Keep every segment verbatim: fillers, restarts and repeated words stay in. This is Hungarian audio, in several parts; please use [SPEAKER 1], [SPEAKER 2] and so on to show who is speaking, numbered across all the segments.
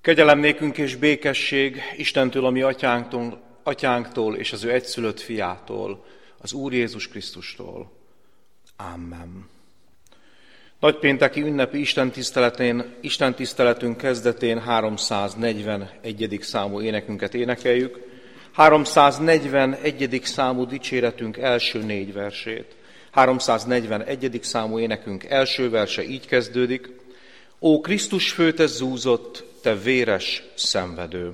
[SPEAKER 1] Kegyelem nékünk és békesség Istentől, a mi atyánktól, atyánktól és az ő egyszülött fiától, az Úr Jézus Krisztustól. Amen. Nagypénteki ünnepi istentiszteletén, istentiszteletünk kezdetén háromszáznegyvenegyedik számú énekünket énekeljük. háromszáznegyvenegyedik számú dicséretünk első négy versét. háromszáznegyvenegyedik számú énekünk első verse így kezdődik. Ó Krisztus fő, te zúzott, te véres szenvedő!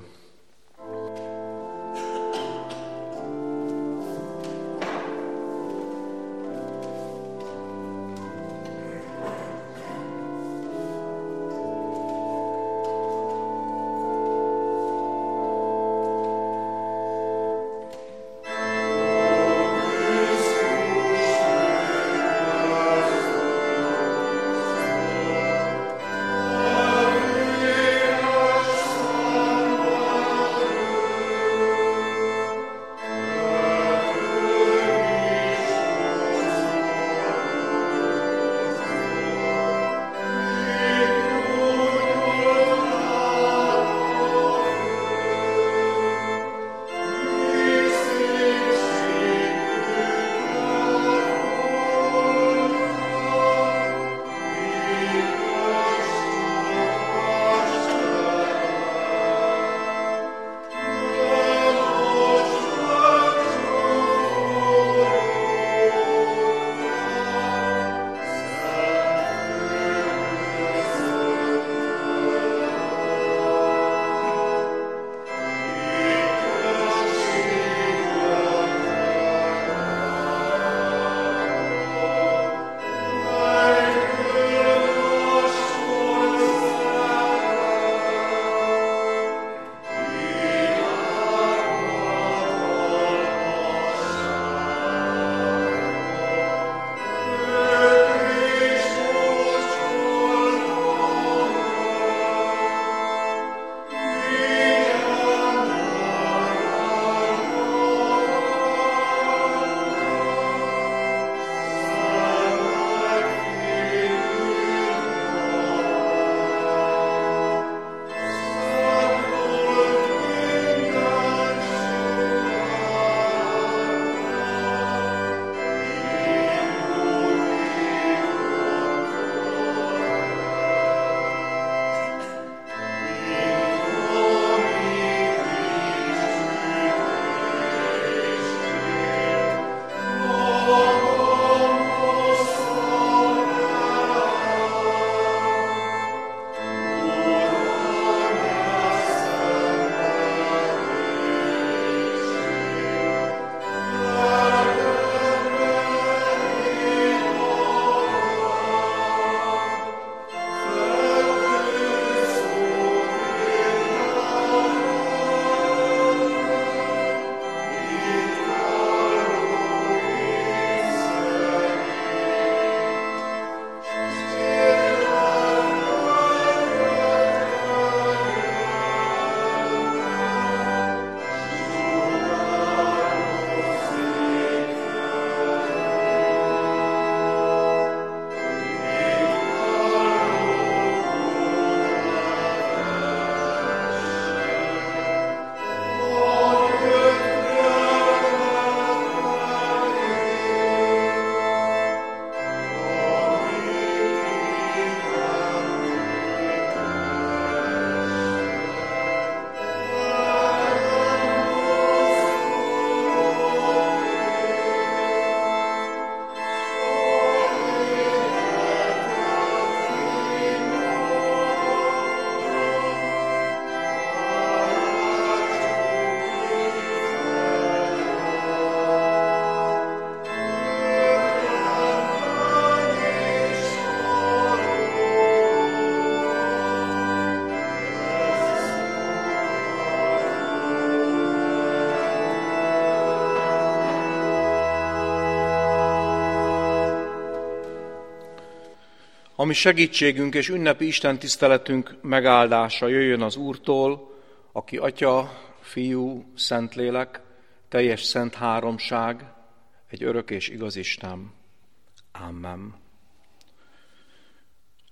[SPEAKER 1] Ami segítségünk és ünnepi istentiszteletünk megáldása jöjjön az Úrtól, aki Atya, Fiú, Szentlélek, teljes szent háromság, egy örök és igaz Isten. Amen.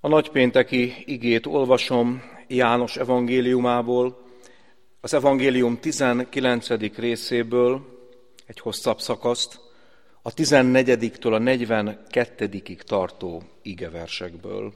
[SPEAKER 1] A nagypénteki igét olvasom János evangéliumából, az evangélium tizenkilencedik részéből, egy hosszabb szakaszt, a tizennegyediktől a negyvenkettedikig tartó igeversekből.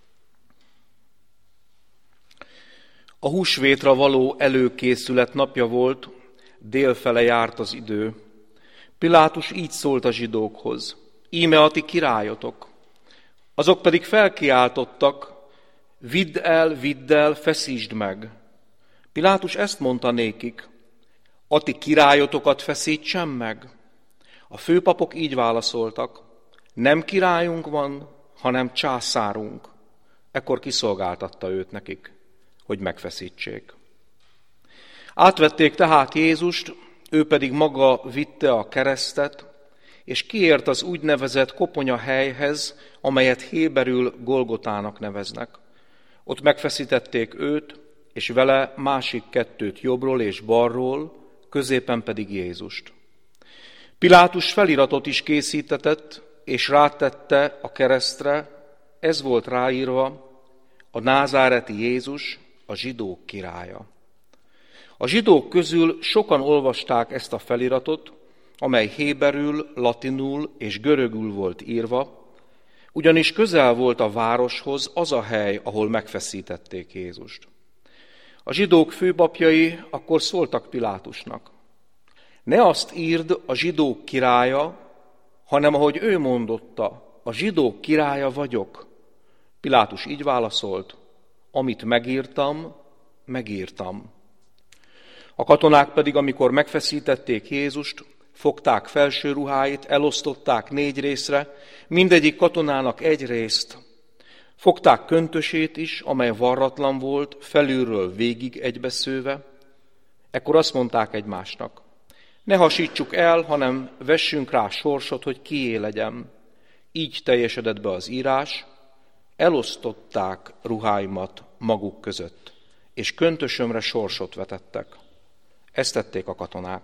[SPEAKER 1] A húsvétra való előkészület napja volt, délfele járt az idő. Pilátus így szólt a zsidókhoz: íme a ti királyotok. Azok pedig felkiáltottak: vidd el, vidd el, feszítsd meg. Pilátus ezt mondta nékik: a ti királyotokat feszítsem meg? A főpapok így válaszoltak: nem királyunk van, hanem császárunk. Ekkor kiszolgáltatta őt nekik, hogy megfeszítsék. Átvették tehát Jézust, ő pedig maga vitte a keresztet, és kiért az úgynevezett koponya helyhez, amelyet héberül Golgotának neveznek. Ott megfeszítették őt, és vele másik kettőt jobbról és balról, középen pedig Jézust. Pilátus feliratot is készítetett, és rátette a keresztre, ez volt ráírva: a názáreti Jézus, a zsidók királya. A zsidók közül sokan olvasták ezt a feliratot, amely héberül, latinul és görögül volt írva, ugyanis közel volt a városhoz az a hely, ahol megfeszítették Jézust. A zsidók főpapjai akkor szóltak Pilátusnak: ne azt írd, a zsidók királya, hanem ahogy ő mondotta, a zsidók királya vagyok. Pilátus így válaszolt: amit megírtam, megírtam. A katonák pedig, amikor megfeszítették Jézust, fogták felső ruháit, elosztották négy részre, mindegyik katonának egy részt. Fogták köntösét is, amely varratlan volt, felülről végig egybeszőve. Ekkor azt mondták egymásnak: ne hasítsuk el, hanem vessünk rá sorsot, hogy kié legyen. Így teljesedett be az írás: elosztották ruháimat maguk között, és köntösömre sorsot vetettek. Ezt tették a katonák.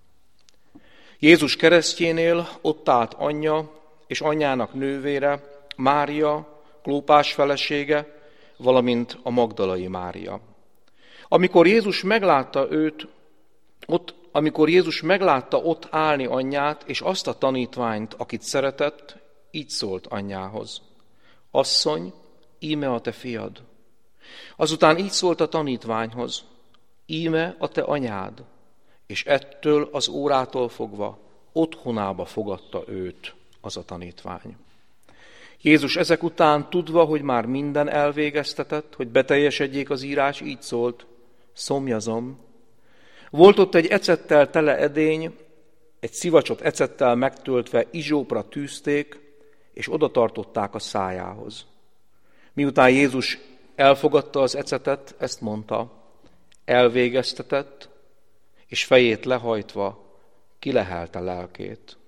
[SPEAKER 1] Jézus keresztjénél ott állt anyja és anyjának nővére, Mária, Klópás felesége, valamint a magdalai Mária. Amikor Jézus meglátta őt, ott, amikor Jézus meglátta ott állni anyját és azt a tanítványt, akit szeretett, így szólt anyjához: asszony, íme a te fiad. Azután így szólt a tanítványhoz: íme a te anyád. És ettől az órától fogva otthonába fogadta őt az a tanítvány. Jézus ezek után, tudva, hogy már minden elvégeztetett, hogy beteljesedjék az írás, így szólt: szomjazom. Volt ott egy ecettel tele edény, egy szivacsot ecettel megtöltve izsópra tűzték, és oda tartották a szájához. Miután Jézus elfogadta az ecetet, ezt mondta: elvégeztetett, és fejét lehajtva kilehelte lelkét.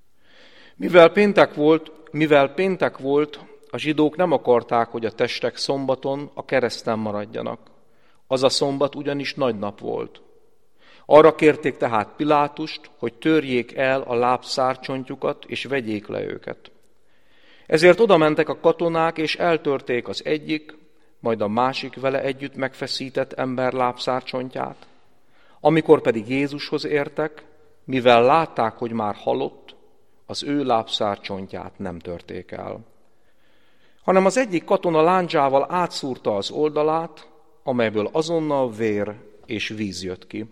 [SPEAKER 1] Mivel péntek volt, mivel péntek volt, a zsidók nem akarták, hogy a testek szombaton a kereszten maradjanak. Az a szombat ugyanis nagy nap volt. Arra kérték tehát Pilátust, hogy törjék el a lábszárcsontjukat, és vegyék le őket. Ezért oda mentek a katonák, és eltörték az egyik, majd a másik vele együtt megfeszített ember lábszárcsontját. Amikor pedig Jézushoz értek, mivel látták, hogy már halott, az ő lábszárcsontját nem törték el, hanem az egyik katona lándzsával átszúrta az oldalát, amelyből azonnal vér és víz jött ki.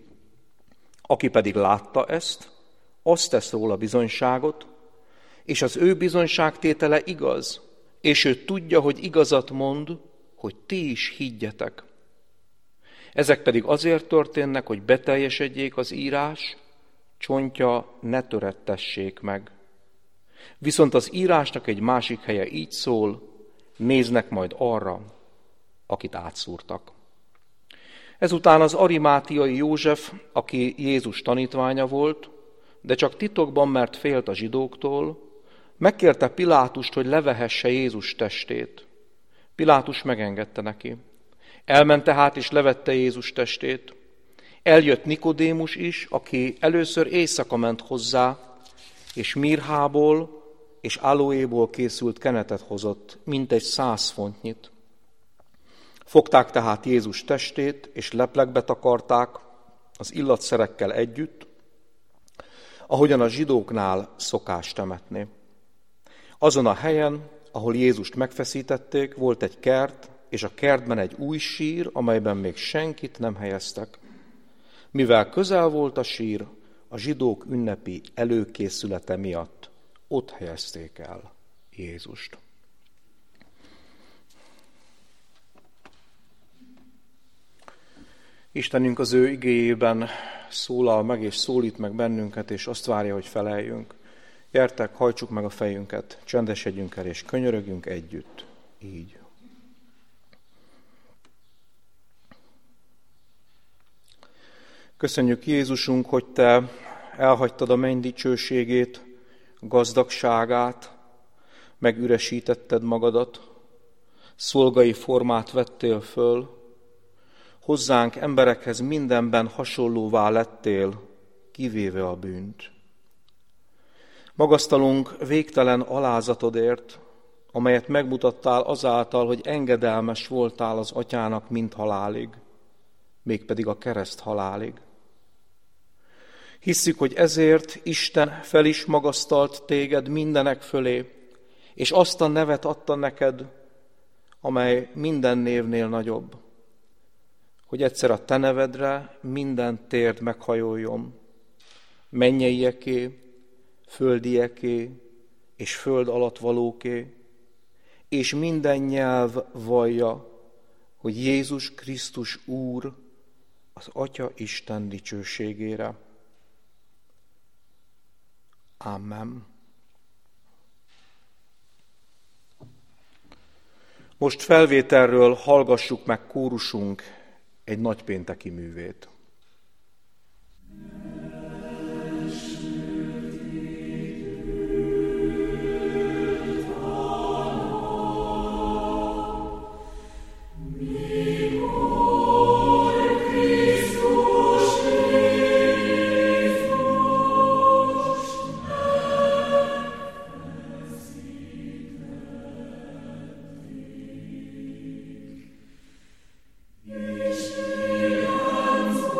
[SPEAKER 1] Aki pedig látta ezt, azt tesz róla bizonyságot, és az ő bizonyságtétele igaz, és ő tudja, hogy igazat mond, hogy ti is higgyetek. Ezek pedig azért történnek, hogy beteljesedjék az írás, csontja ne törettessék meg. Viszont az írásnak egy másik helye így szól: néznek majd arra, akit átszúrtak. Ezután az arimátiai József, aki Jézus tanítványa volt, de csak titokban, mert félt a zsidóktól, megkérte Pilátust, hogy levehesse Jézus testét. Pilátus megengedte neki. Elment tehát és levette Jézus testét. Eljött Nikodémus is, aki először éjszaka ment hozzá, és mirhából és aloéból készült kenetet hozott, mintegy száz fontnyit. Fogták tehát Jézus testét, és leplekbe takarták az illatszerekkel együtt, ahogyan a zsidóknál szokás temetni. Azon a helyen, ahol Jézust megfeszítették, volt egy kert, és a kertben egy új sír, amelyben még senkit nem helyeztek. Mivel közel volt a sír, a zsidók ünnepi előkészülete miatt ott helyezték el Jézust. Istenünk az ő igéjében szólal meg és szólít meg bennünket, és azt várja, hogy feleljünk. Gyertek, hajtsuk meg a fejünket, csendesedjünk el és könyörögjünk együtt. Így. Köszönjük, Jézusunk, hogy Te elhagytad a menny dicsőségét, gazdagságát, megüresítetted magadat, szolgai formát vettél föl, hozzánk emberekhez mindenben hasonlóvá lettél, kivéve a bűnt. Magasztalunk végtelen alázatodért, amelyet megmutattál azáltal, hogy engedelmes voltál az Atyának mind halálig, mégpedig a kereszt halálig. Hisszük, hogy ezért Isten fel is magasztalt téged mindenek fölé, és azt a nevet adta neked, amely minden névnél nagyobb, hogy egyszer a te nevedre minden térd meghajoljon, mennyeieké, földieké és föld alatt valóké, és minden nyelv vallja, hogy Jézus Krisztus Úr az Atya Isten dicsőségére. Amen. Most felvételről hallgassuk meg kórusunk egy nagypénteki művét.
[SPEAKER 2] Yes.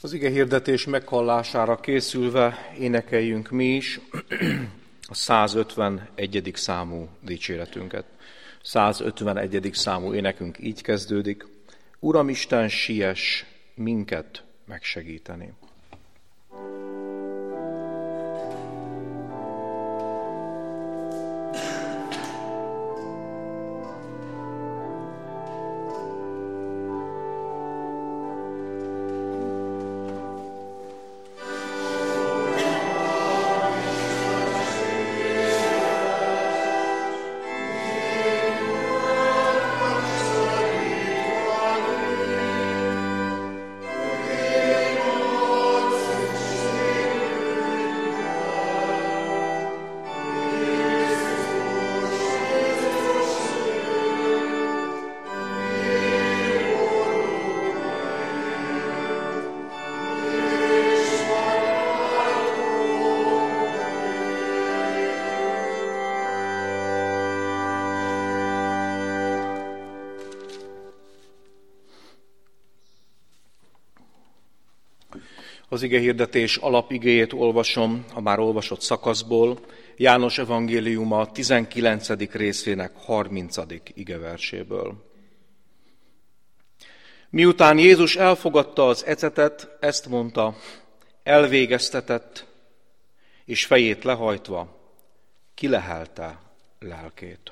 [SPEAKER 1] Az ige hirdetés meghallására készülve énekeljünk mi is a százötvenegyedik számú dicséretünket. százötvenegyedik számú énekünk így kezdődik. Uramisten, siess minket megsegíteni. Az igehirdetés alapigéjét olvasom a már olvasott szakaszból, János evangéliuma tizenkilencedik részének harmincadik igeverséből. Miután Jézus elfogadta az ecetet, ezt mondta, elvégeztetett, és fejét lehajtva kilehelte lelkét.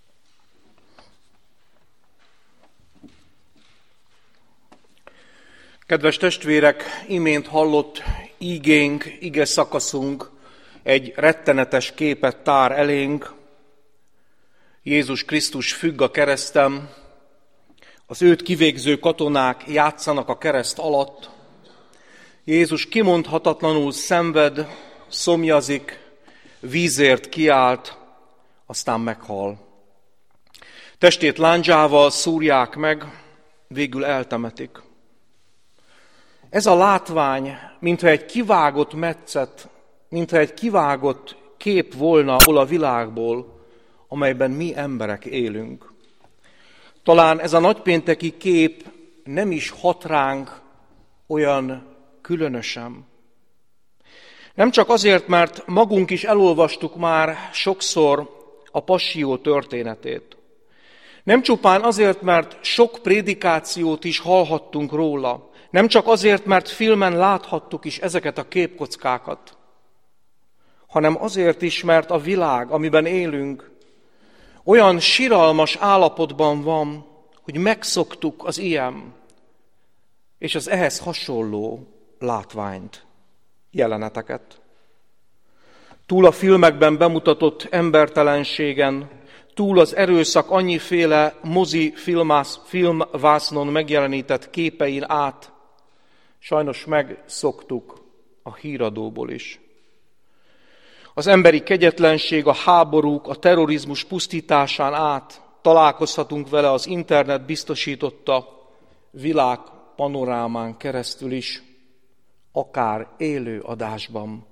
[SPEAKER 1] Kedves testvérek, imént hallott ígénk, ige szakaszunk egy rettenetes képet tár elénk. Jézus Krisztus függ a kereszten, az őt kivégző katonák játszanak a kereszt alatt. Jézus kimondhatatlanul szenved, szomjazik, vízért kiált, aztán meghal. Testét lándzsával szúrják meg, végül eltemetik. Ez a látvány, mintha egy kivágott metszet, mintha egy kivágott kép volna abból a világból, amelyben mi emberek élünk. Talán ez a nagypénteki kép nem is hat ránk olyan különösen. Nem csak azért, mert magunk is elolvastuk már sokszor a passzió történetét. Nem csupán azért, mert sok prédikációt is hallhattunk róla. Nem csak azért, mert filmen láthattuk is ezeket a képkockákat, hanem azért is, mert a világ, amiben élünk, olyan siralmas állapotban van, hogy megszoktuk az ilyen és az ehhez hasonló látványt, jeleneteket. Túl a filmekben bemutatott embertelenségen, túl az erőszak annyiféle mozi filmász, filmvásznon megjelenített képein át, sajnos megszoktuk a híradóból is. Az emberi kegyetlenség, a háborúk, a terrorizmus pusztításán át találkozhatunk vele az internet biztosította világ panorámán keresztül is, akár élő adásban.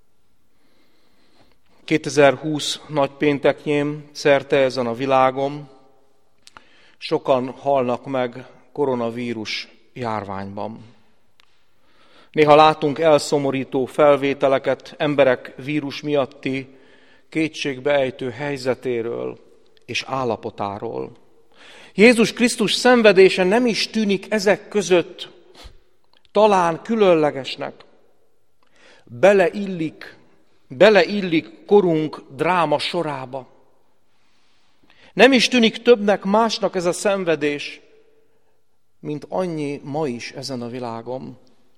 [SPEAKER 1] kétezer-húsz nagypéntekjén szerte ezen a világon sokan halnak meg koronavírus járványban. Néha látunk elszomorító felvételeket emberek vírus miatti kétségbeejtő helyzetéről és állapotáról. Jézus Krisztus szenvedése nem is tűnik ezek között talán különlegesnek. Beleillik, beleillik korunk dráma sorába. Nem is tűnik többnek másnak ez a szenvedés, mint annyi ma is ezen a világon.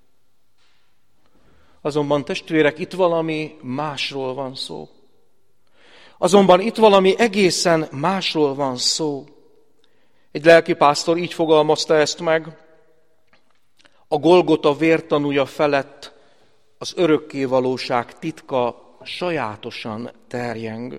[SPEAKER 1] Azonban testvérek, itt valami másról van szó. Azonban itt valami egészen másról van szó. Egy lelkipásztor így fogalmazta ezt meg, a Golgota vértanúja felett az örökkévalóság titka sajátosan terjeng.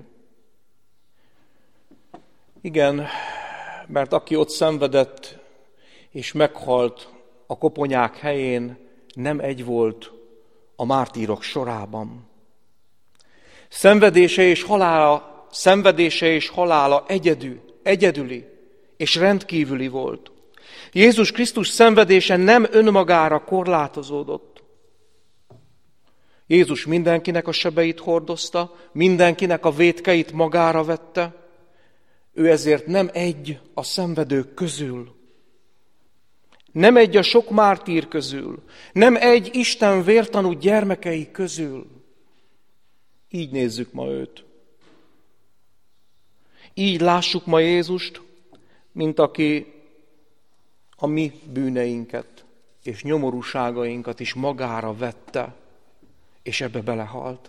[SPEAKER 1] Igen, mert aki ott szenvedett és meghalt a koponyák helyén, nem egy volt a mártírok sorában. Szenvedése és halála, szenvedése és halála egyedül, egyedüli és rendkívüli volt. Jézus Krisztus szenvedése nem önmagára korlátozódott. Jézus mindenkinek a sebeit hordozta, mindenkinek a vétkeit magára vette, ő ezért nem egy a szenvedők közül, nem egy a sok mártír közül, nem egy Isten vértanú gyermekei közül. Így nézzük ma őt. Így lássuk ma Jézust, mint aki a mi bűneinket és nyomorúságainkat is magára vette, és ebbe belehalt.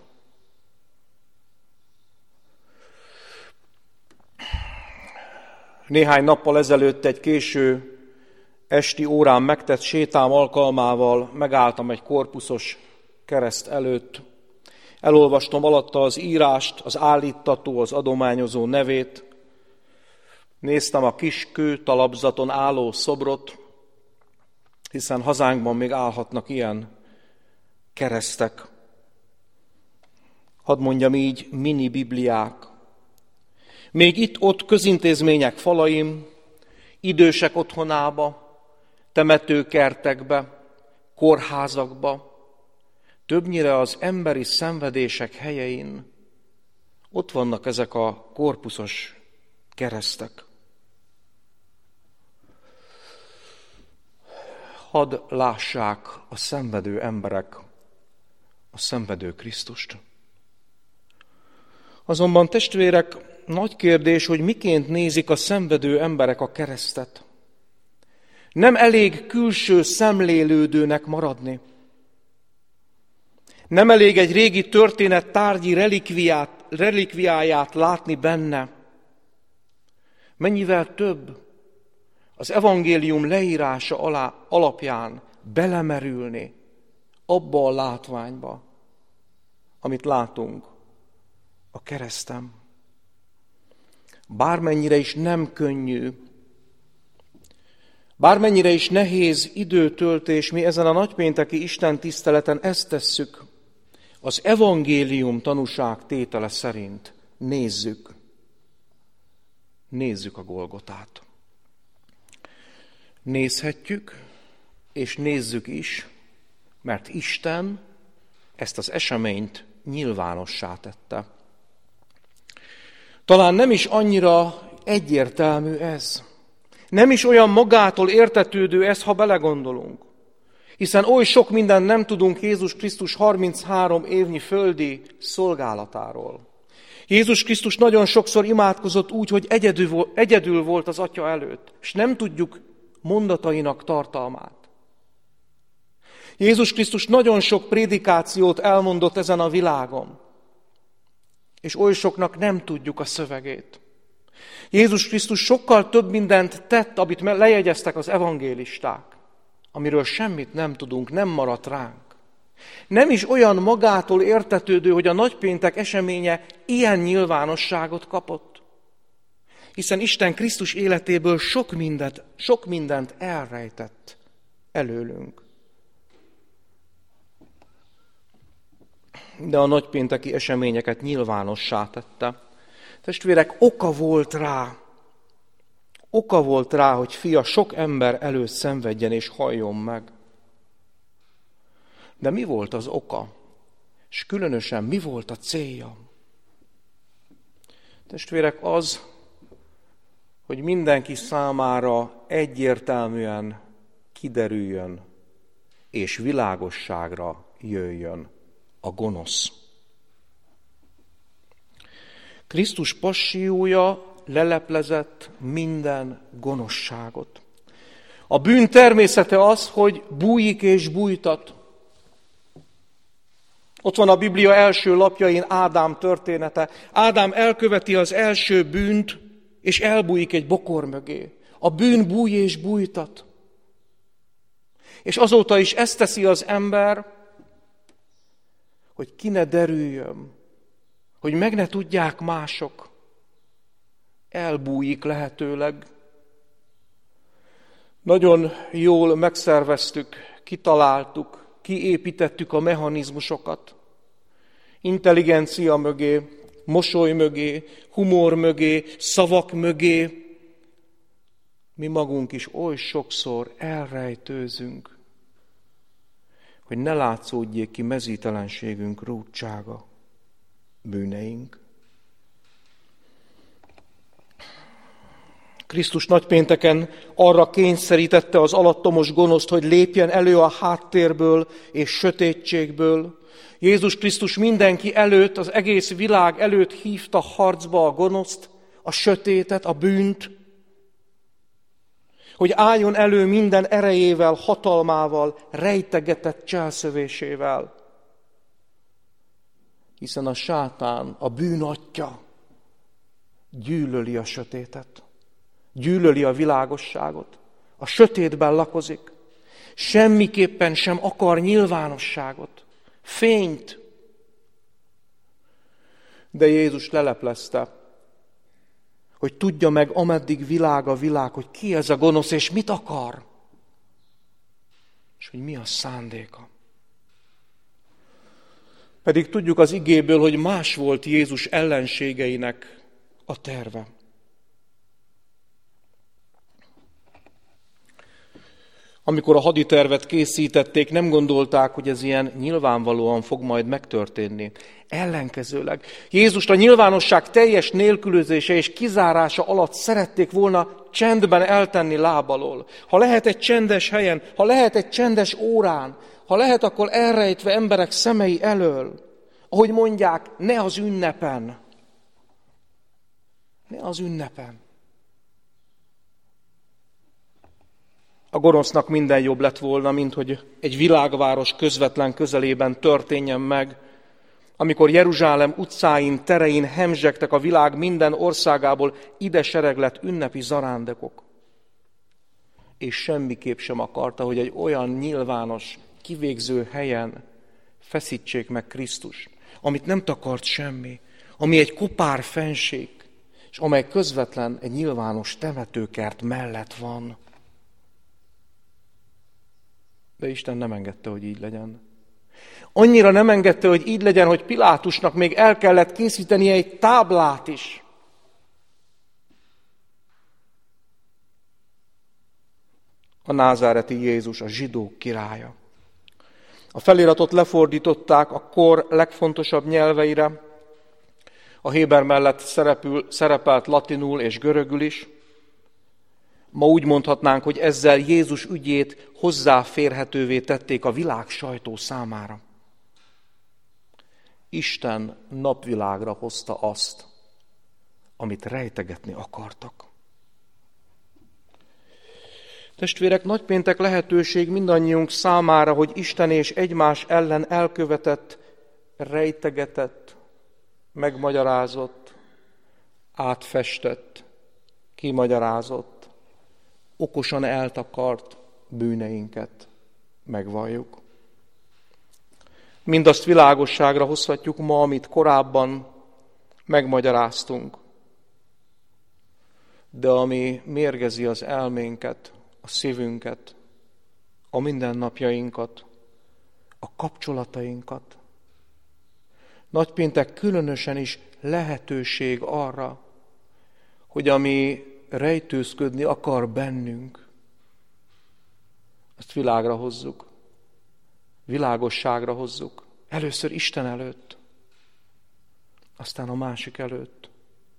[SPEAKER 1] Néhány nappal ezelőtt egy késő esti órán megtett sétám alkalmával megálltam egy korpuszos kereszt előtt. Elolvastam alatta az írást, az állítató, az adományozó nevét. Néztem a kis kő talapzaton álló szobrot, hiszen hazánkban még állhatnak ilyen keresztek. Hadd mondjam így, mini bibliák. Még itt-ott közintézmények falaim, idősek otthonába, temetőkertekbe, kórházakba, többnyire az emberi szenvedések helyein ott vannak ezek a korpuszos keresztek. Hadd lássák a szenvedő emberek a szenvedő Krisztust. Azonban testvérek, nagy kérdés, hogy miként nézik a szenvedő emberek a keresztet. Nem elég külső szemlélődőnek maradni. Nem elég egy régi történet tárgyi relikviát, relikviáját látni benne. Mennyivel több az evangélium leírása alá, alapján belemerülni abba a látványba, amit látunk a kereszten. Bármennyire is nem könnyű, bármennyire is nehéz időtöltés, mi ezen a nagypénteki Isten tiszteleten ezt tesszük, az evangélium tanúság tétele szerint nézzük, nézzük a Golgotát. Nézhetjük, és nézzük is, mert Isten ezt az eseményt nyilvánossá tette. Talán nem is annyira egyértelmű ez. Nem is olyan magától értetődő ez, ha belegondolunk. Hiszen oly sok mindent nem tudunk Jézus Krisztus harminchárom évnyi földi szolgálatáról. Jézus Krisztus nagyon sokszor imádkozott úgy, hogy egyedül, egyedül volt az Atya előtt, és nem tudjuk mondatainak tartalmát. Jézus Krisztus nagyon sok prédikációt elmondott ezen a világon, és oly soknak nem tudjuk a szövegét. Jézus Krisztus sokkal több mindent tett, amit lejegyeztek az evangélisták, amiről semmit nem tudunk, nem maradt ránk. Nem is olyan magától értetődő, hogy a nagypéntek eseménye ilyen nyilvánosságot kapott. Hiszen Isten Krisztus életéből sok mindent, sok mindent elrejtett előlünk. De a nagypénteki eseményeket nyilvánossá tette. Testvérek, oka volt rá, oka volt rá, hogy fia sok ember előtt szenvedjen és halljon meg. De mi volt az oka? És különösen mi volt a célja? Testvérek, az, hogy mindenki számára egyértelműen kiderüljön, és világosságra jöjjön a gonosz. Krisztus passiója leleplezett minden gonoszságot. A bűn természete az, hogy bújik és bújtat. Ott van a Biblia első lapjain Ádám története. Ádám elköveti az első bűnt, és elbújik egy bokor mögé. A bűn búj és bújtat. És azóta is ezt teszi az ember, hogy ki ne derüljön, hogy meg ne tudják mások. Elbújik lehetőleg. Nagyon jól megszerveztük, kitaláltuk, kiépítettük a mechanizmusokat. Intelligencia mögé, mosoly mögé, humor mögé, szavak mögé. mi magunk is oly sokszor elrejtőzünk, hogy ne látszódjék ki mezítelenségünk rúdsága, bűneink. Krisztus nagypénteken arra kényszerítette az alattomos gonoszt, hogy lépjen elő a háttérből és sötétségből. Jézus Krisztus mindenki előtt, az egész világ előtt hívta harcba a gonoszt, a sötétet, a bűnt, hogy álljon elő minden erejével, hatalmával, rejtegetett cselszövésével. Hiszen a sátán, a bűn atya gyűlöli a sötétet, gyűlöli a világosságot, a sötétben lakozik, semmiképpen sem akar nyilvánosságot, fényt. De Jézus leleplezte, hogy tudja meg, ameddig világ a világ, hogy ki ez a gonosz, és mit akar, és hogy mi a szándéka. Pedig tudjuk az igéből, hogy más volt Jézus ellenségeinek a terve. Amikor a haditervet készítették, nem gondolták, hogy ez ilyen nyilvánvalóan fog majd megtörténni. Ellenkezőleg Jézust a nyilvánosság teljes nélkülözése és kizárása alatt szerették volna csendben eltenni lábalól. Ha lehet egy csendes helyen, ha lehet egy csendes órán, ha lehet, akkor elrejtve emberek szemei elől. Ahogy mondják, ne az ünnepen. Ne az ünnepen. A gonosznak minden jobb lett volna, mint hogy egy világváros közvetlen közelében történjen meg, amikor Jeruzsálem utcáin, terein hemzsegtek a világ minden országából ide sereglett ünnepi zarándokok. És semmiképp sem akarta, hogy egy olyan nyilvános, kivégző helyen feszítsék meg Krisztust, amit nem takart semmi, ami egy kopár fenség, és amely közvetlen egy nyilvános temetőkert mellett van. De Isten nem engedte, hogy így legyen. Annyira nem engedte, hogy így legyen, hogy Pilátusnak még el kellett készítenie egy táblát is. A názáreti Jézus, a zsidók királya. A feliratot lefordították a kor legfontosabb nyelveire. A héber mellett szerepül, szerepelt latinul és görögül is. Ma úgy mondhatnánk, hogy ezzel Jézus ügyét hozzáférhetővé tették a világ sajtó számára. Isten napvilágra hozta azt, amit rejtegetni akartak. Testvérek, nagypéntek lehetőség mindannyiunk számára, hogy Isten és egymás ellen elkövetett, rejtegetett, megmagyarázott, átfestett, kimagyarázott, okosan eltakart bűneinket megvalljuk. Mindazt világosságra hozhatjuk ma, amit korábban megmagyaráztunk, de ami mérgezi az elménket, a szívünket, a mindennapjainkat, a kapcsolatainkat. Nagypéntek különösen is lehetőség arra, hogy ami rejtőzködni akar bennünk, azt világra hozzuk, világosságra hozzuk. Először Isten előtt, aztán a másik előtt.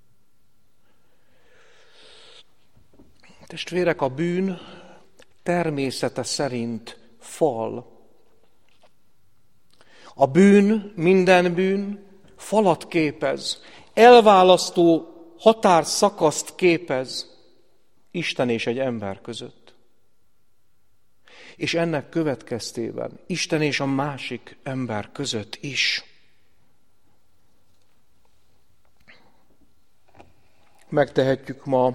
[SPEAKER 1] Testvérek, a bűn természete szerint fal. A bűn, minden bűn falat képez, elválasztó határszakaszt képez Isten és egy ember között. És ennek következtében Isten és a másik ember között is. Megtehetjük ma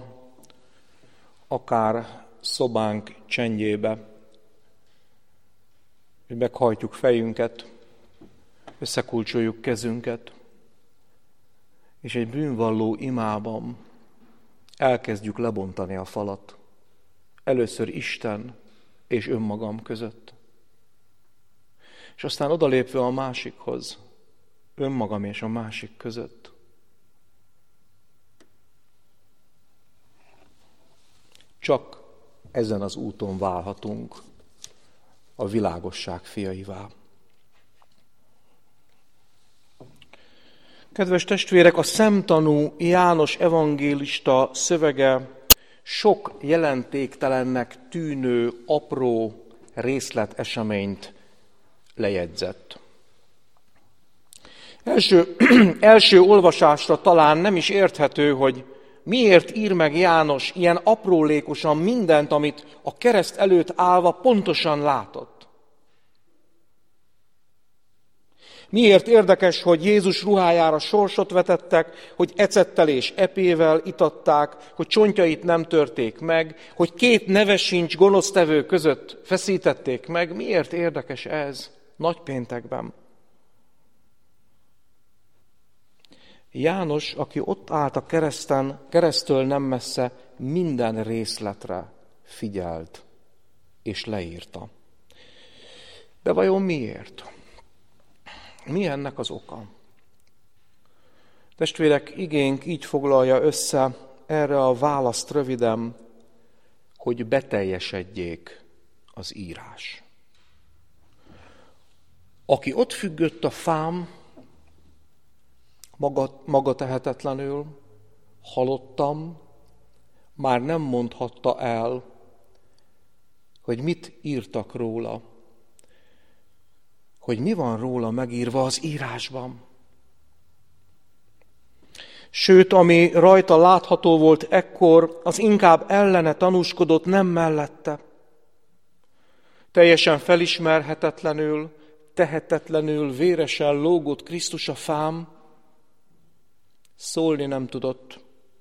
[SPEAKER 1] akár szobánk csendjébe, hogy meghajtjuk fejünket, összekulcsoljuk kezünket, és egy bűnvalló imában elkezdjük lebontani a falat. Először Isten és önmagam között. És aztán odalépve a másikhoz, önmagam és a másik között. Csak ezen az úton válhatunk a világosság fiaivá. Kedves testvérek, a szemtanú János evangélista szövege sok jelentéktelennek tűnő, apró részleteseményt lejegyzett. Első, első olvasásra talán nem is érthető, hogy miért ír meg János ilyen aprólékosan mindent, amit a kereszt előtt állva pontosan látott. Miért érdekes, hogy Jézus ruhájára sorsot vetettek, hogy ecettel és epével itatták, hogy csontjait nem törték meg, hogy két neves sincs gonosztevő között feszítették meg. Miért érdekes ez nagypéntekben? János, aki ott állt a kereszten, keresztől nem messze, minden részletre figyelt és leírta. De vajon miért? Mi ennek az oka? Testvérek, igénk így foglalja össze erre a választ röviden, hogy beteljesedjék az írás. Aki ott függött a fám, maga, maga tehetetlenül, halottam, már nem mondhatta el, hogy mit írtak róla, hogy mi van róla megírva az írásban. Sőt, ami rajta látható volt ekkor, az inkább ellene tanúskodott, nem mellette. Teljesen felismerhetetlenül, tehetetlenül, véresen lógott Krisztus a fám, szólni nem tudott.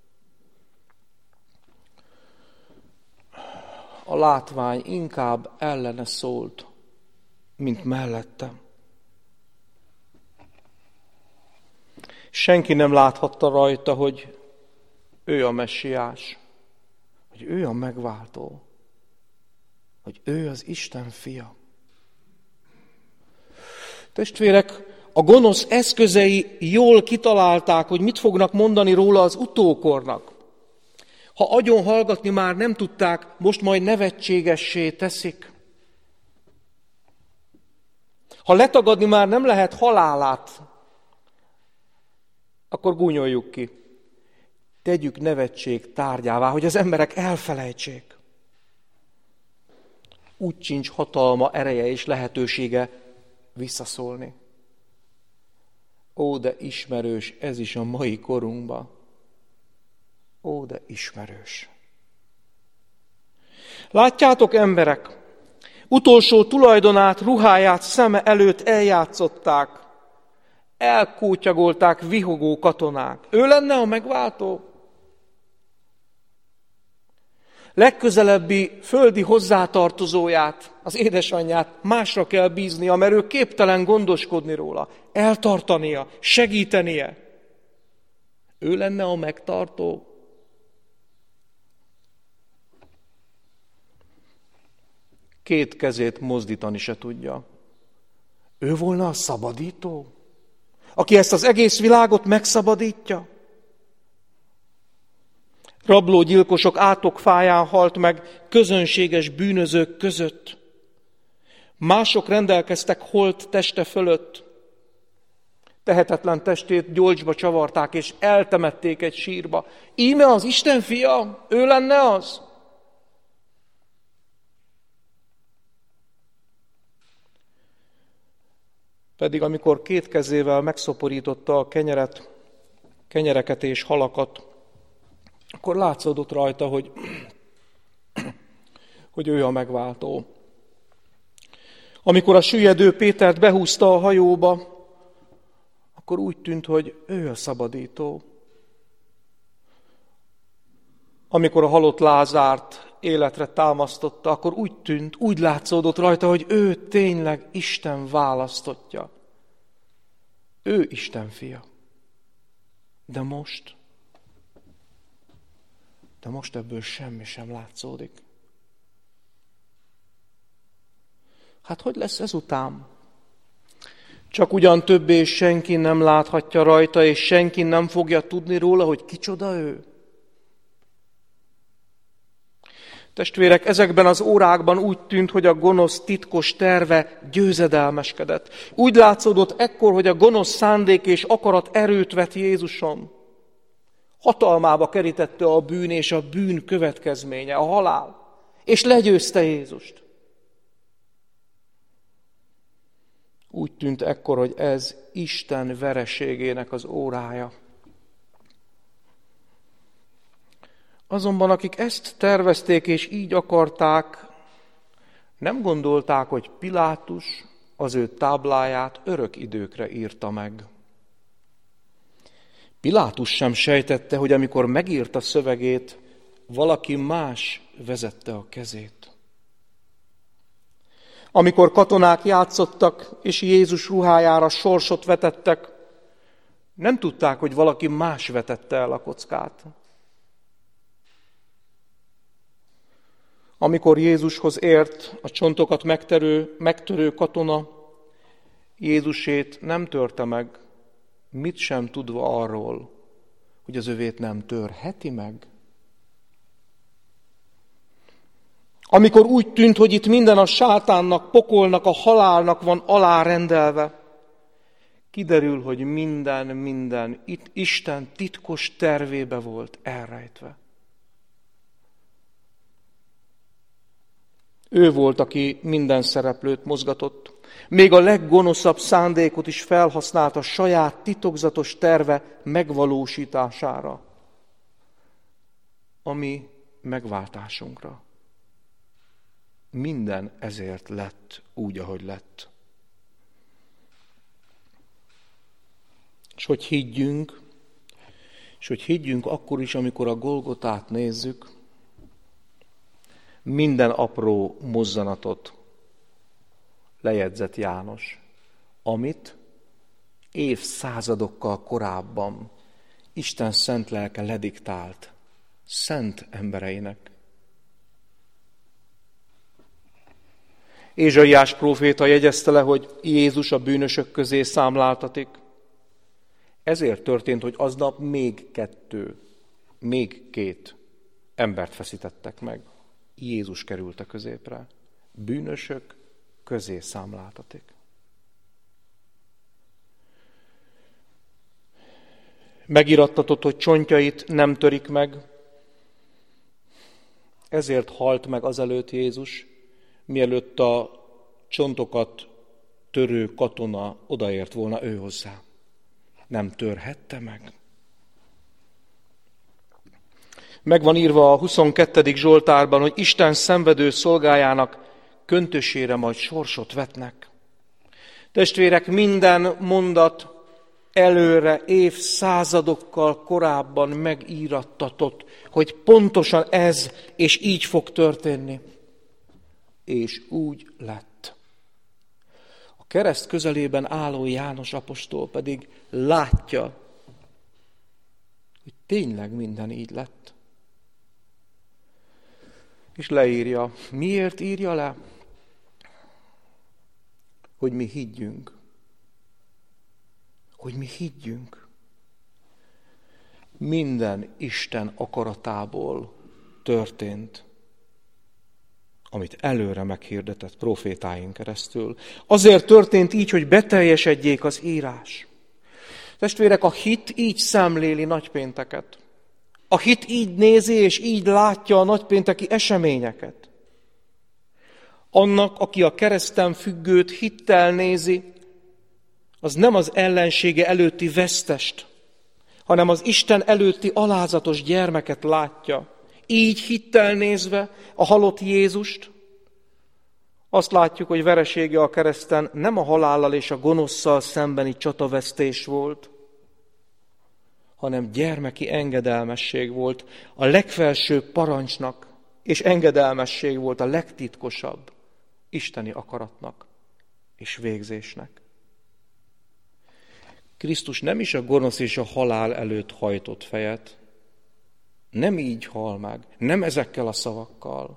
[SPEAKER 1] A látvány inkább ellene szólt, mint mellette. Senki nem láthatta rajta, hogy ő a messiás, hogy ő a megváltó, hogy ő az Isten fia. Testvérek, a gonosz eszközei jól kitalálták, hogy mit fognak mondani róla az utókornak. Ha agyon hallgatni már nem tudták, most majd nevetségessé teszik. Ha letagadni már nem lehet halálát, akkor gúnyoljuk ki. Tegyük nevetség tárgyává, hogy az emberek elfelejtsék. Úgy sincs hatalma, ereje és lehetősége visszaszólni. Ó, de ismerős ez is a mai korunkban. Ó, de ismerős. Látjátok, emberek, utolsó tulajdonát, ruháját szeme előtt eljátszották, elkútyagolták vihogó katonák. Ő lenne a megváltó? Legközelebbi földi hozzátartozóját, az édesanyját másra kell bíznia, mert ő képtelen gondoskodni róla, eltartania, segítenie. Ő lenne a megtartó? Két kezét mozdítani se tudja. Ő volna a szabadító, aki ezt az egész világot megszabadítja? Rablógyilkosok átokfáján halt meg közönséges bűnözők között. Mások rendelkeztek holt teste fölött. Tehetetlen testét gyolcsba csavarták, és eltemették egy sírba. Íme az Isten fia, ő lenne az? Pedig amikor két kezével megszoporította a kenyeret, kenyereket és halakat, akkor látszódott rajta, hogy, hogy ő a megváltó. Amikor a süllyedő Pétert behúzta a hajóba, akkor úgy tűnt, hogy ő a szabadító. Amikor a halott Lázárt életre támasztotta, akkor úgy tűnt, úgy látszódott rajta, hogy ő tényleg Isten választottja. Ő Isten fia. De most, de most ebből semmi sem látszódik. Hát hogy lesz ezután? Csak ugyan többé senki nem láthatja rajta, és senki nem fogja tudni róla, hogy kicsoda ő. Testvérek, ezekben az órákban úgy tűnt, hogy a gonosz titkos terve győzedelmeskedett. Úgy látszódott ekkor, hogy a gonosz szándék és akarat erőt vett Jézuson. Hatalmába kerítette a bűn és a bűn következménye, a halál, és legyőzte Jézust. Úgy tűnt ekkor, hogy ez Isten vereségének az órája. Azonban akik ezt tervezték és így akarták, nem gondolták, hogy Pilátus az ő tábláját örök időkre írta meg. Pilátus sem sejtette, hogy amikor megírta szövegét, valaki más vezette a kezét. Amikor katonák játszottak, és Jézus ruhájára sorsot vetettek, nem tudták, hogy valaki más vetette el a kockát. Amikor Jézushoz ért a csontokat megtörő, megtörő katona, Jézusét nem törte meg, mit sem tudva arról, hogy az övét nem törheti meg. Amikor úgy tűnt, hogy itt minden a sátánnak, pokolnak, a halálnak van alárendelve, kiderül, hogy minden, minden itt Isten titkos tervébe volt elrejtve. Ő volt, aki minden szereplőt mozgatott, még a leggonoszabb szándékot is felhasználta saját titokzatos terve megvalósítására, ami megváltásunkra. Minden ezért lett úgy, ahogy lett. És hogy higgyünk, és hogy higgyünk akkor is, amikor a Golgotát nézzük, minden apró mozzanatot lejegyzett János, amit évszázadokkal korábban Isten szent lelke lediktált szent embereinek. Ézsaiás próféta jegyezte le, hogy Jézus a bűnösök közé számláltatik. Ezért történt, hogy aznap még kettő, még két embert feszítettek meg. Jézus került a középre. Bűnösök közé számláltatik. Megirattatott, hogy csontjait nem törik meg. Ezért halt meg azelőtt Jézus, mielőtt a csontokat törő katona odaért volna ő hozzá. Nem törhette meg. Meg van írva a huszonkettedik Zsoltárban, hogy Isten szenvedő szolgájának köntösére majd sorsot vetnek. Testvérek, minden mondat előre évszázadokkal korábban megírattatott, hogy pontosan ez és így fog történni. És úgy lett. A kereszt közelében álló János apostol pedig látja, hogy tényleg minden így lett. És leírja. Miért írja le? Hogy mi higgyünk. Hogy mi higgyünk. Minden Isten akaratából történt, amit előre meghirdetett profétáink keresztül. Azért történt így, hogy beteljesedjék az írás. Testvérek, a hit így szemléli nagypénteket. A hit így nézi és így látja a nagypénteki eseményeket. Annak, aki a kereszten függőt hittel nézi, az nem az ellensége előtti vesztest, hanem az Isten előtti alázatos gyermeket látja. Így hittel nézve a halott Jézust, azt látjuk, hogy veresége a kereszten nem a halállal és a gonosszal szembeni csatavesztés volt, hanem gyermeki engedelmesség volt a legfelsőbb parancsnak, és engedelmesség volt a legtitkosabb isteni akaratnak és végzésnek. Krisztus nem is a gonosz és a halál előtt hajtott fejet, nem így hal meg, nem ezekkel a szavakkal,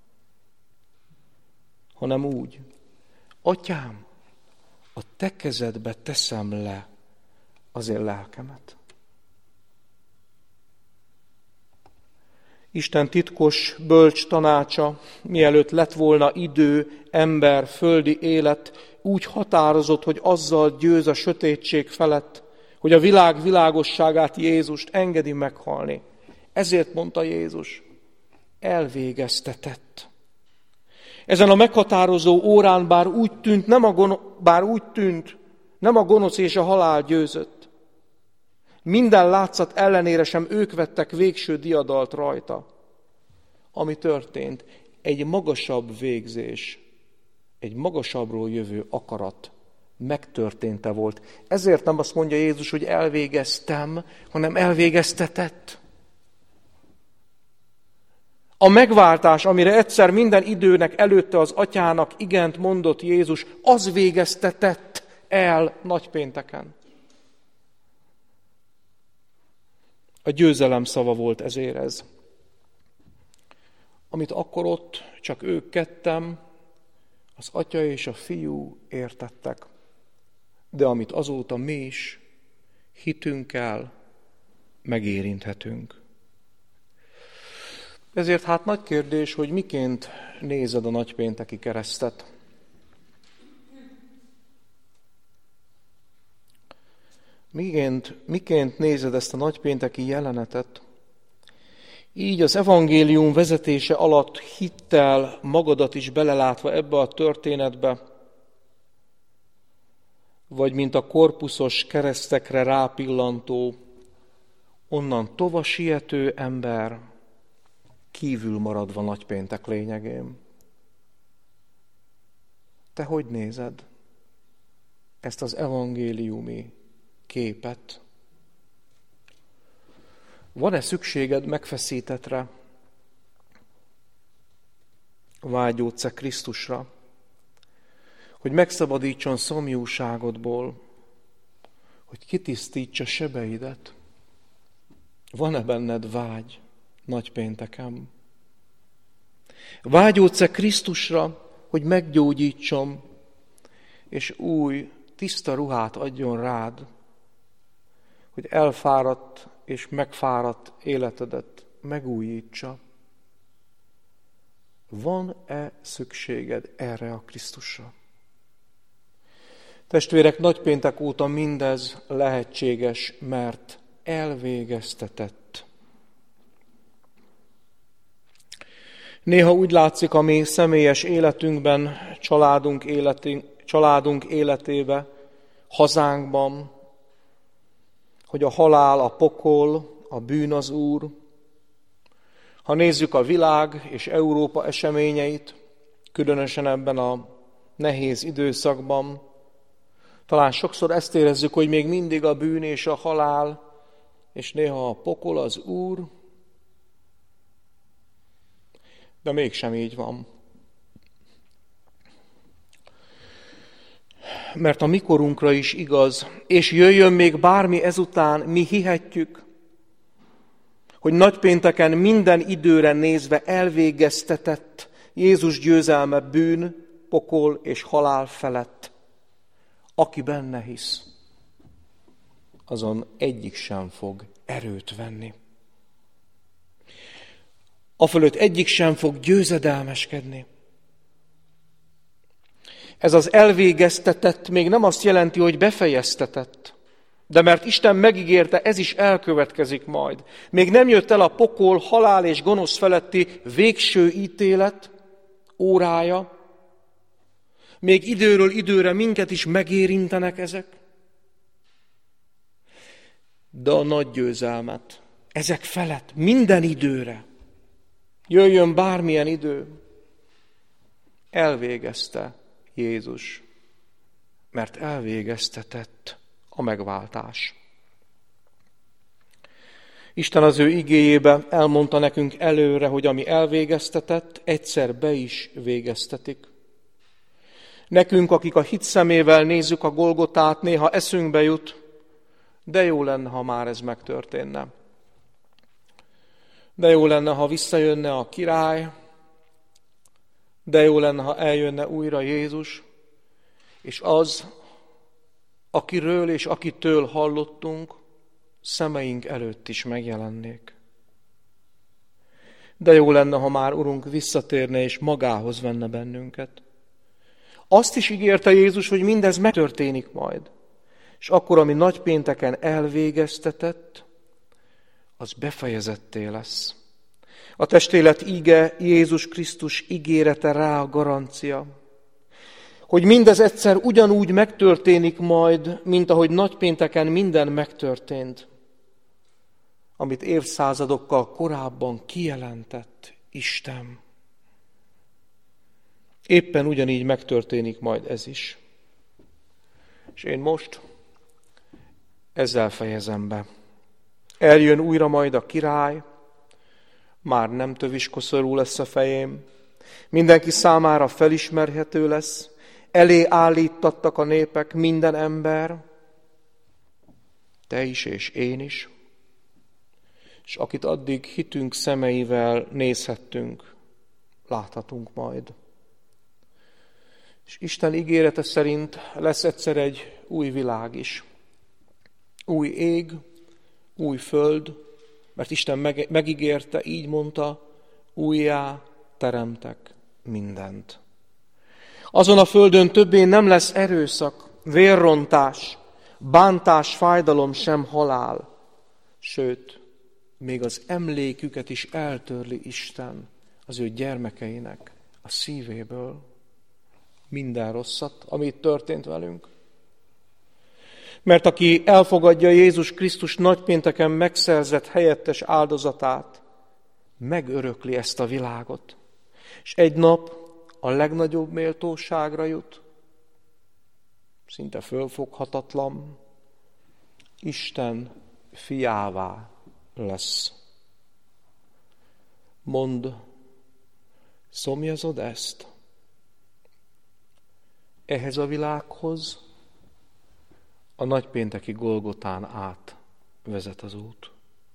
[SPEAKER 1] hanem úgy, Atyám, a te kezedbe teszem le az én lelkemet. Isten titkos, bölcs tanácsa, mielőtt lett volna idő, ember, földi élet, úgy határozott, hogy azzal győz a sötétség felett, hogy a világ világosságát, Jézust engedi meghalni. Ezért mondta Jézus, elvégeztetett. Ezen a meghatározó órán bár úgy tűnt, nem a, gono- bár úgy tűnt, nem a gonosz és a halál győzött. Minden látszat ellenére sem ők vettek végső diadalt rajta. Ami történt, egy magasabb végzés, egy magasabbról jövő akarat megtörténte volt. Ezért nem azt mondja Jézus, hogy elvégeztem, hanem elvégeztetett. A megváltás, amire egyszer minden időnek előtte az atyának igent mondott Jézus, az végeztetett el nagypénteken. A győzelem szava volt ezért ez. Amit akkor ott csak ők ketten, az atya és a fiú értettek. De amit azóta mi is hitünkkel megérinthetünk. Ezért hát nagy kérdés, hogy miként nézed a nagypénteki keresztet. Miként, miként nézed ezt a nagypénteki jelenetet? Így az evangélium vezetése alatt hittel magadat is belelátva ebbe a történetbe, vagy mint a korpuszos keresztekre rápillantó, onnan tova siető ember, kívül maradva nagypéntek lényegén. Te hogy nézed ezt az evangéliumi képet? Van-e szükséged megfeszítetre? Vágyódsz-e Krisztusra, hogy megszabadítson szomjúságodból, hogy kitisztítsa sebeidet? Van-e benned vágy nagypénteken? Vágyódsz-e Krisztusra, hogy meggyógyítson, és új, tiszta ruhát adjon rád, hogy elfáradt és megfáradt életedet megújítsa? Van-e szükséged erre a Krisztusra? Testvérek, nagypéntek óta mindez lehetséges, mert elvégeztetett. Néha úgy látszik a mi személyes életünkben, családunk, életén, családunk életébe, hazánkban, hogy a halál, a pokol, a bűn az Úr. Ha nézzük a világ és Európa eseményeit, különösen ebben a nehéz időszakban, talán sokszor ezt érezzük, hogy még mindig a bűn és a halál, és néha a pokol az Úr, de mégsem így van. Mert a mikorunkra is igaz, és jöjjön még bármi ezután, mi hihetjük, hogy nagypénteken minden időre nézve elvégeztetett Jézus győzelme bűn, pokol és halál felett. Aki benne hisz, azon egyik sem fog erőt venni. Afölött egyik sem fog győzedelmeskedni. Ez az elvégeztetett még nem azt jelenti, hogy befejeztetett, de mert Isten megígérte, ez is elkövetkezik majd. Még nem jött el a pokol, halál és gonosz feletti végső ítélet órája, még időről időre minket is megérintenek ezek, de a nagy győzelmet ezek felett minden időre, jöjjön bármilyen idő, elvégezte Jézus, mert elvégeztetett a megváltás. Isten az ő igéjébe elmondta nekünk előre, hogy ami elvégeztetett, egyszer be is végeztetik. Nekünk, akik a hit szemével nézzük a Golgotát, néha eszünkbe jut, de jó lenne, ha már ez megtörténne. De jó lenne, ha visszajönne a király, de jó lenne, ha eljönne újra Jézus, és az, akiről és akitől hallottunk, szemeink előtt is megjelennék. De jó lenne, ha már Urunk visszatérne és magához venne bennünket. Azt is ígérte Jézus, hogy mindez megtörténik majd. És akkor, ami nagypénteken elvégeztetett, az befejezetté lesz. A testélet íge, Jézus Krisztus ígérete rá a garancia, hogy mindez egyszer ugyanúgy megtörténik majd, mint ahogy nagypénteken minden megtörtént, amit évszázadokkal korábban kijelentett Isten. Éppen ugyanígy megtörténik majd ez is. És én most ezzel fejezem be. Eljön újra majd a király, már nem töviskoszorú lesz a fejém, mindenki számára felismerhető lesz, elé állítattak a népek, minden ember, te is és én is, és akit addig hitünk szemeivel nézhettünk, láthatunk majd. És Isten ígérete szerint lesz egyszer egy új világ is. Új ég, új föld, mert Isten megígérte, így mondta, újjá teremtek mindent. Azon a földön többé nem lesz erőszak, vérrontás, bántás, fájdalom, sem halál. Sőt, még az emléküket is eltörli Isten az ő gyermekeinek a szívéből. Minden rosszat, amit történt velünk. Mert aki elfogadja Jézus Krisztus nagypénteken megszerzett helyettes áldozatát, megörökli ezt a világot. És egy nap a legnagyobb méltóságra jut, szinte fölfoghatatlan, Isten fiává lesz. Mondd, szomjazod ezt? Ehhez a világhoz a nagypénteki Golgotán át vezet az út.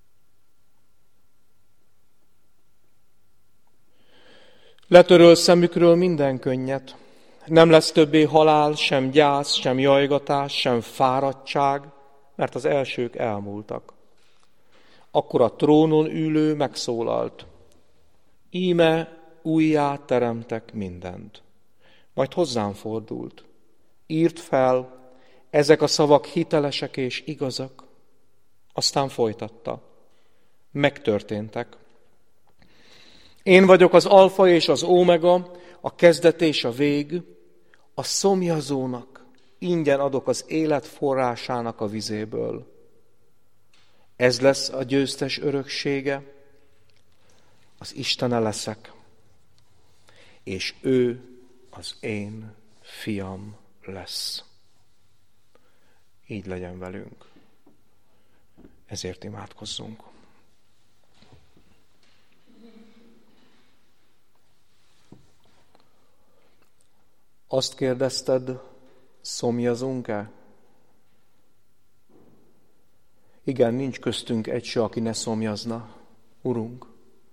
[SPEAKER 1] Letöröl szemükről minden könnyet. Nem lesz többé halál, sem gyász, sem jajgatás, sem fáradtság, mert az elsők elmúltak. Akkor a trónon ülő megszólalt. Íme újjá teremtek mindent. Majd hozzám fordult. Írt fel, ezek a szavak hitelesek és igazak. Aztán folytatta. Megtörténtek. Én vagyok az alfa és az ómega, a kezdet és a vég, a szomjazónak ingyen adok az élet forrásának a vizéből. Ez lesz a győztes öröksége, az Istene leszek, és ő az én fiam lesz. Így legyen velünk. Ezért imádkozzunk. Azt kérdezted, szomjazunk-e? Igen, nincs köztünk egy se, aki ne szomjazna, Urunk.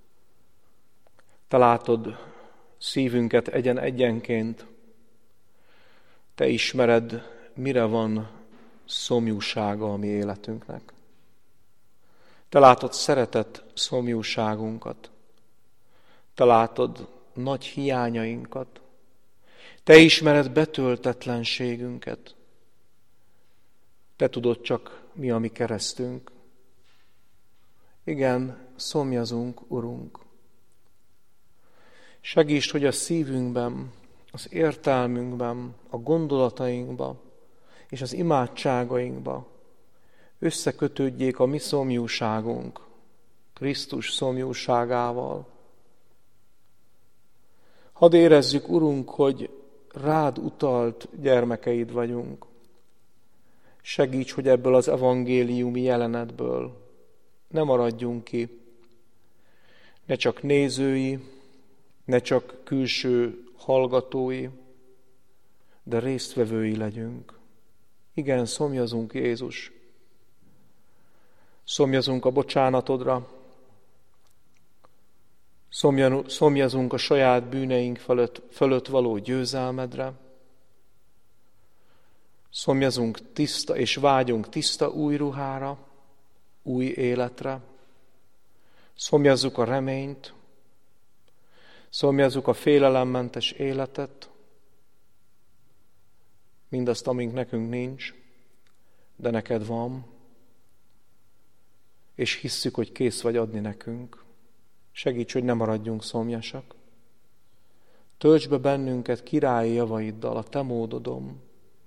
[SPEAKER 1] Te látod szívünket egyen-egyenként. Te ismered, mire van szomjúsága a mi életünknek. Te látod szeretet szomjúságunkat. Te látod nagy hiányainkat. Te ismered betöltetlenségünket. Te tudod csak, mi a mi keresztünk. Igen, szomjazunk, Urunk. Segítsd, hogy a szívünkben, az értelmünkben, a gondolatainkban és az imádságainkban összekötődjék a mi szomjúságunk Krisztus szomjúságával. Hadd érezzük, Urunk, hogy rád utalt gyermekeid vagyunk. Segíts, hogy ebből az evangéliumi jelenetből ne maradjunk ki. Ne csak nézői, ne csak külső hallgatói, de résztvevői legyünk. Igen, szomjazunk, Jézus. Szomjazunk a bocsánatodra, szomjazunk a saját bűneink fölött, fölött való győzelmedre, szomjazunk tiszta és vágyunk tiszta új ruhára, új életre, szomjazzuk a reményt, Szomjazzuk a félelemmentes életet, mindazt, amink nekünk nincs, de neked van, és hisszük, hogy kész vagy adni nekünk. Segíts, hogy ne maradjunk szomjasak. Töltsd be bennünket királyi javaiddal, a te módodon.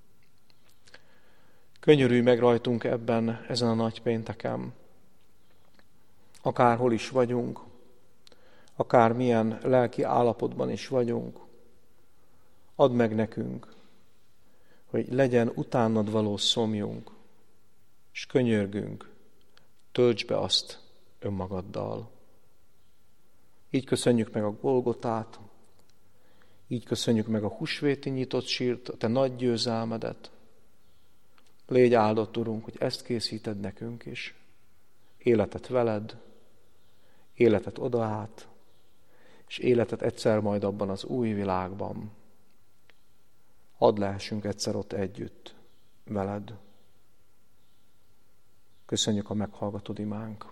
[SPEAKER 1] Könyörülj meg rajtunk ebben, ezen a nagy pénteken. Akárhol is vagyunk, akármilyen lelki állapotban is vagyunk, add meg nekünk, hogy legyen utánad való szomjunk, és könyörgünk, töltsd be azt önmagaddal. Így köszönjük meg a Golgotát, így köszönjük meg a húsvéti nyitott sírt, a te nagy győzelmedet. Légy áldott, Urunk, hogy ezt készíted nekünk is. Életet veled, életet odaát, és életet egyszer majd abban az új világban. Hadd lehessünk egyszer ott együtt veled. Köszönjük a meghallgatod imánk.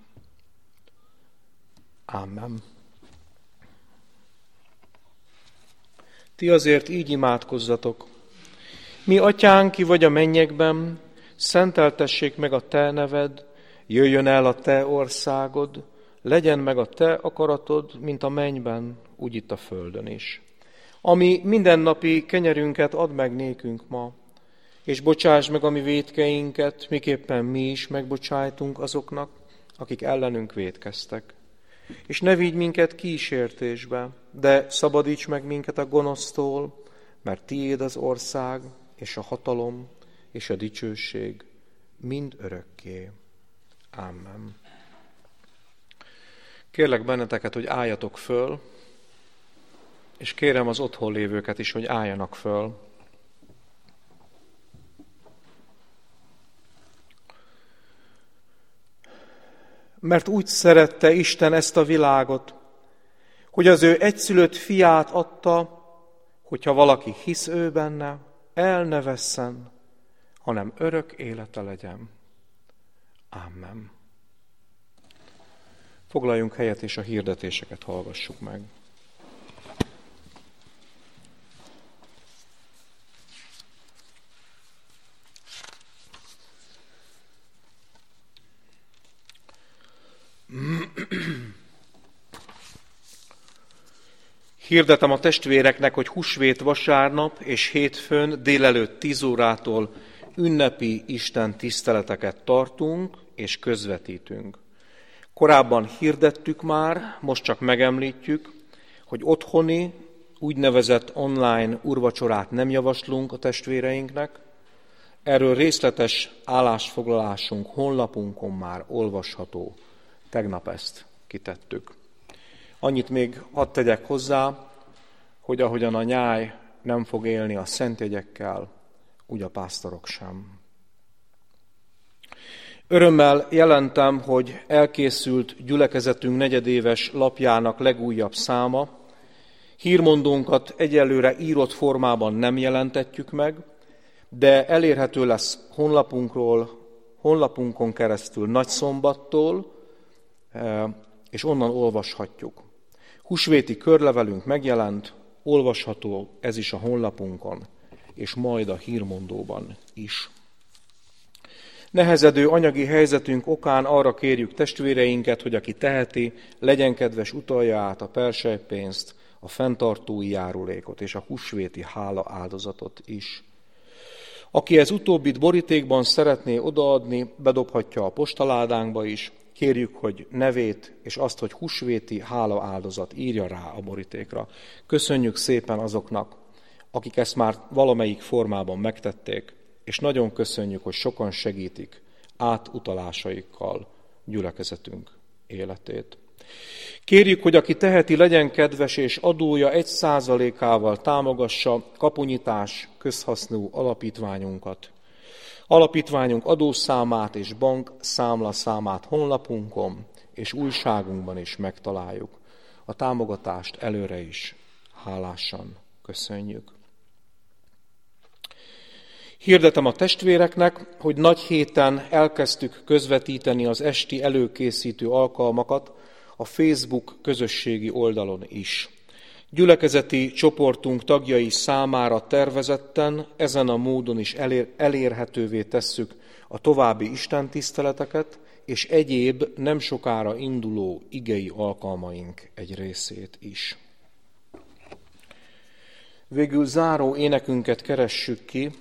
[SPEAKER 1] Ámen. Ti azért így imádkozzatok. Mi, Atyánk, ki vagy a mennyekben, szenteltessék meg a te neved, jöjjön el a te országod, legyen meg a te akaratod, mint a mennyben, úgy itt a földön is. Ami mindennapi kenyerünket add meg nékünk ma, és bocsáss meg a mi vétkeinket, miképpen mi is megbocsájtunk azoknak, akik ellenünk vétkeztek. És ne vigy minket kísértésbe, de szabadíts meg minket a gonosztól, mert tiéd az ország, és a hatalom, és a dicsőség mind örökké. Amen. Kérlek benneteket, hogy álljatok föl, és kérem az otthon lévőket is, hogy álljanak föl. Mert úgy szerette Isten ezt a világot, hogy az ő egyszülött fiát adta, hogyha valaki hisz ő benne, el ne vesszen, hanem örök élete legyen. Amen. Foglaljunk helyet, és a hirdetéseket hallgassuk meg. Hirdetem a testvéreknek, hogy húsvét vasárnap és hétfőn délelőtt tíz órától ünnepi Isten tiszteleteket tartunk és közvetítünk. Korábban hirdettük már, most csak megemlítjük, hogy otthoni, úgynevezett online úrvacsorát nem javaslunk a testvéreinknek. Erről részletes állásfoglalásunk honlapunkon már olvasható. Tegnap ezt kitettük. Annyit még hadd tegyek hozzá, hogy ahogyan a nyáj nem fog élni a szentjegyekkel, úgy a pásztorok sem. Örömmel jelentem, hogy elkészült gyülekezetünk negyedéves lapjának legújabb száma. Hírmondónkat egyelőre írott formában nem jelentetjük meg, de elérhető lesz honlapunkról, honlapunkon keresztül nagyszombattól, és onnan olvashatjuk. Húsvéti körlevelünk megjelent, olvasható ez is a honlapunkon, és majd a hírmondóban is. Nehezedő anyagi helyzetünk okán arra kérjük testvéreinket, hogy aki teheti, legyen kedves, utalja át a perselypénzt, a fenntartói járulékot és a húsvéti hála áldozatot is. Aki ez utóbbit borítékban szeretné odaadni, bedobhatja a postaládánkba is. Kérjük, hogy nevét és azt, hogy húsvéti hála áldozat írja rá a borítékra. Köszönjük szépen azoknak, akik ezt már valamelyik formában megtették, és nagyon köszönjük, hogy sokan segítik átutalásaikkal gyülekezetünk életét. Kérjük, hogy aki teheti, legyen kedves, és adója egy százalékával támogassa kapunyitás közhasznú alapítványunkat. Alapítványunk adószámát és bank számlaszámát honlapunkon és újságunkban is megtaláljuk. A támogatást előre is hálásan köszönjük. Hirdetem a testvéreknek, hogy nagy héten elkezdtük közvetíteni az esti előkészítő alkalmakat a Facebook közösségi oldalon is. Gyülekezeti csoportunk tagjai számára tervezetten ezen a módon is elér, elérhetővé tesszük a további istentiszteleteket és egyéb nem sokára induló igei alkalmaink egy részét is. Végül záró énekünket keressük ki.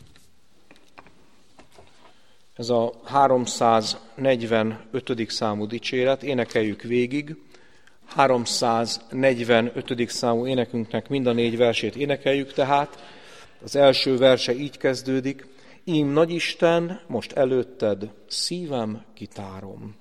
[SPEAKER 1] Ez a háromszáznegyvenötödik számú dicséret, énekeljük végig. háromszáznegyvenötödik számú énekünknek mind a négy versét énekeljük, tehát az első verse így kezdődik: Ím nagyisten, most előtted szívem kitárom.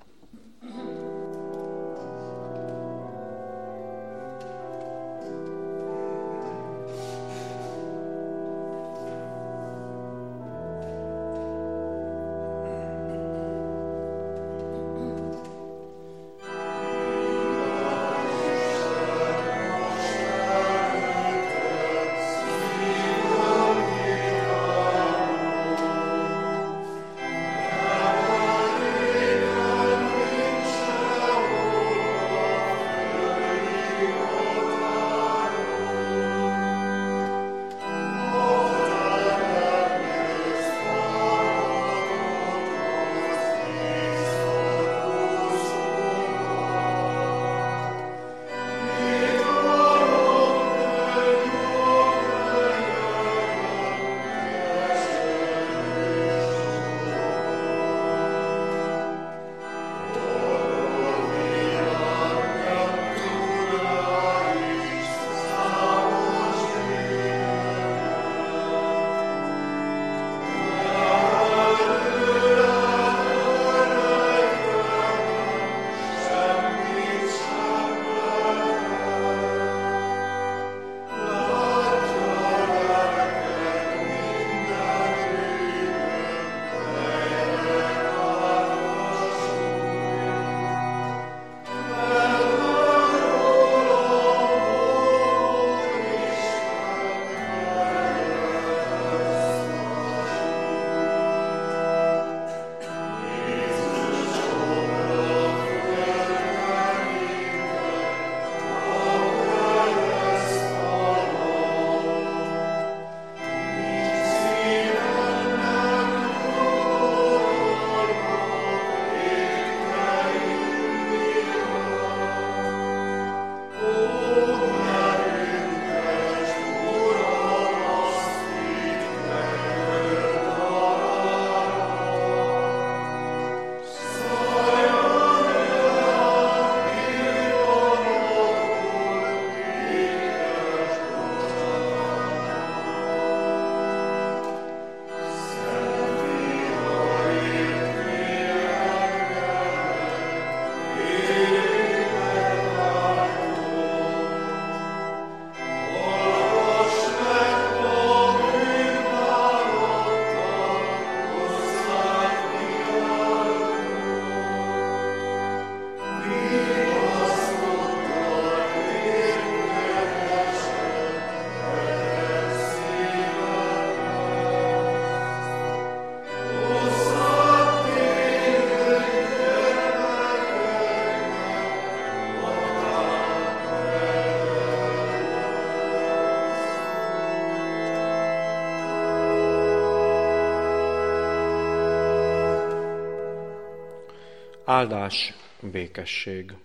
[SPEAKER 1] Áldás, békesség.